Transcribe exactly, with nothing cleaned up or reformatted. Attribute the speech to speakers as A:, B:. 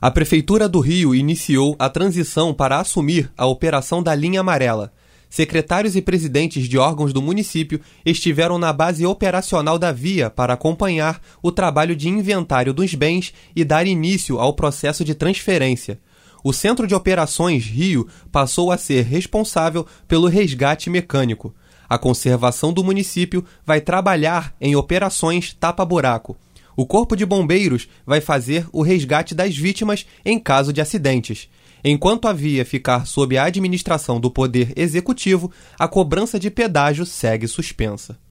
A: A Prefeitura do Rio iniciou a transição para assumir a operação da linha amarela. Secretários e presidentes de órgãos do município estiveram na base operacional da via para acompanhar o trabalho de inventário dos bens e dar início ao processo de transferência. O Centro de Operações Rio passou a ser responsável pelo resgate mecânico. A conservação do município vai trabalhar em operações tapa-buraco. O Corpo de Bombeiros vai fazer o resgate das vítimas em caso de acidentes. Enquanto a via ficar sob a administração do Poder Executivo, a cobrança de pedágio segue suspensa.